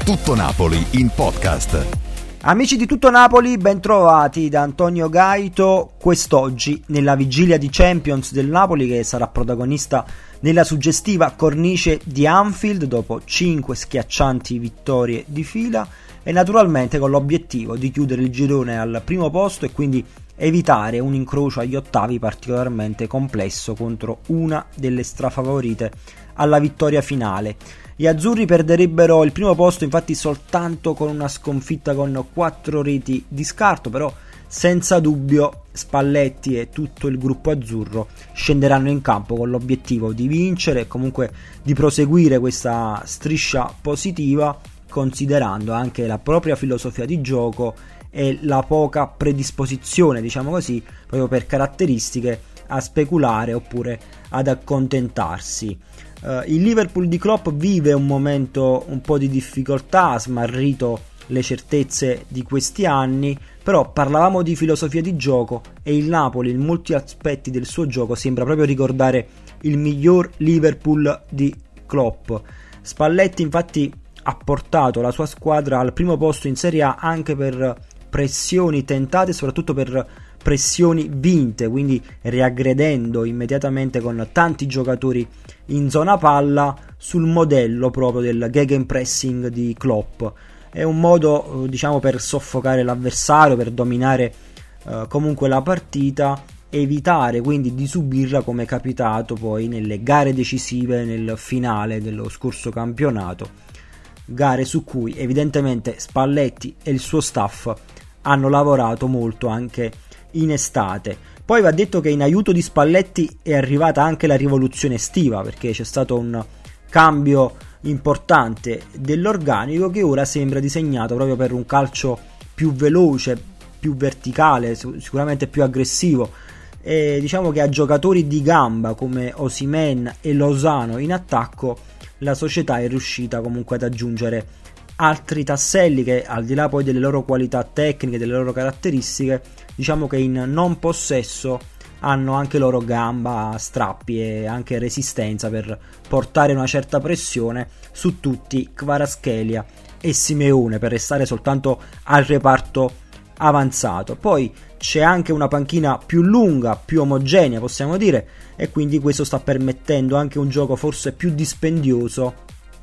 Tutto Napoli in podcast. Amici di Tutto Napoli, bentrovati da Antonio Gaito. Quest'oggi, nella vigilia di Champions del Napoli, che sarà protagonista nella suggestiva cornice di Anfield dopo 5 schiaccianti vittorie di fila, e naturalmente con l'obiettivo di chiudere il girone al primo posto e quindi evitare un incrocio agli ottavi particolarmente complesso contro una delle strafavorite alla vittoria finale. Gli azzurri perderebbero il primo posto infatti soltanto con una sconfitta con 4 reti di scarto, però senza dubbio Spalletti e tutto il gruppo azzurro scenderanno in campo con l'obiettivo di vincere e comunque di proseguire questa striscia positiva, considerando anche la propria filosofia di gioco e la poca predisposizione, diciamo così, proprio per caratteristiche, a speculare oppure ad accontentarsi. Il Liverpool di Klopp vive un momento un po' di difficoltà, ha smarrito le certezze di questi anni, però parlavamo di filosofia di gioco e il Napoli in molti aspetti del suo gioco sembra proprio ricordare il miglior Liverpool di Klopp. Spalletti infatti ha portato la sua squadra al primo posto in Serie A anche per pressioni tentate e soprattutto per pressioni vinte, quindi riaggredendo immediatamente con tanti giocatori in zona palla sul modello proprio del gegenpressing di Klopp. È un modo, diciamo, per soffocare l'avversario, per dominare comunque la partita, evitare quindi di subirla come è capitato poi nelle gare decisive nel finale dello scorso campionato, gare su cui evidentemente Spalletti e il suo staff hanno lavorato molto anche in estate. Poi va detto che in aiuto di Spalletti è arrivata anche la rivoluzione estiva, perché c'è stato un cambio importante dell'organico che ora sembra disegnato proprio per un calcio più veloce, più verticale, sicuramente più aggressivo, e diciamo che a giocatori di gamba come Osimhen e Lozano in attacco la società è riuscita comunque ad aggiungere altri tasselli che, al di là poi delle loro qualità tecniche, delle loro caratteristiche, diciamo che in non possesso hanno anche loro gamba, strappi e anche resistenza per portare una certa pressione su tutti Kvaratskhelia e Simeone, per restare soltanto al reparto avanzato. Poi c'è anche una panchina più lunga, più omogenea possiamo dire, e quindi questo sta permettendo anche un gioco forse più dispendioso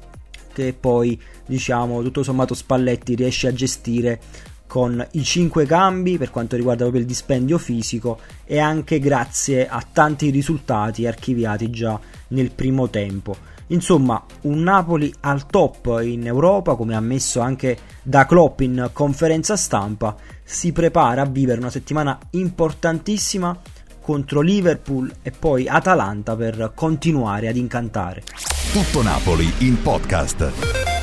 che poi, diciamo, tutto sommato Spalletti riesce a gestire con i 5 cambi per quanto riguarda proprio il dispendio fisico e anche grazie a tanti risultati archiviati già nel primo tempo. Insomma, un Napoli al top in Europa, come ammesso anche da Klopp in conferenza stampa, si prepara a vivere una settimana importantissima contro Liverpool e poi Atalanta per continuare ad incantare. Tutto Napoli in podcast.